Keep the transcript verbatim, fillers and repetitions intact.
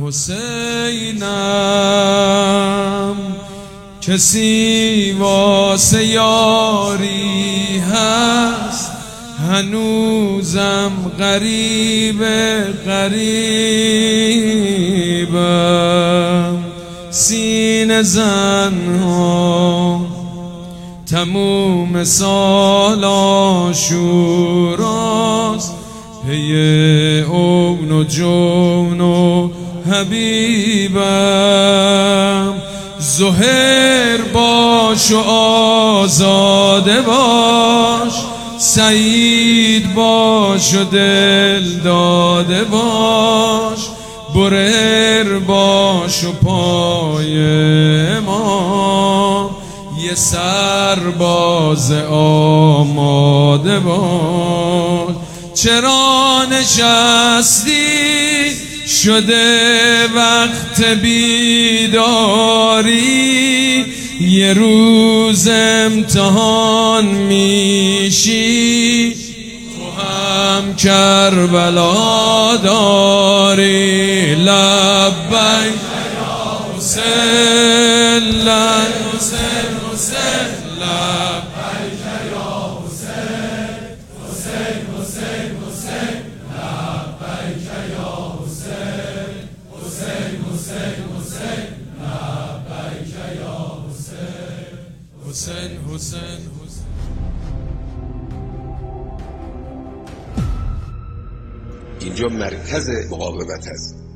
حسینم کسی واسه یاری هست، هنوزم غریب غریبم. سینه زنها تموم سال عاشوراست، پی اون و جون و حبیبم. زهر باش و آزاده باش، سعید باش و دل داده باش، برر باش و پای ما یه سرباز آماده باش. چرا نشستی شده وقت بیداری، یه روز امتحان میشی تو هم کربلا داری. لبیک یا حسین، حسین حسین لبیک یا حسین، حسین حسین حسین لبیک یا حسین، حسین حسین حسین لبیک یا حسین، حسین حسین حسین. اینجا مرکز مقاومت است.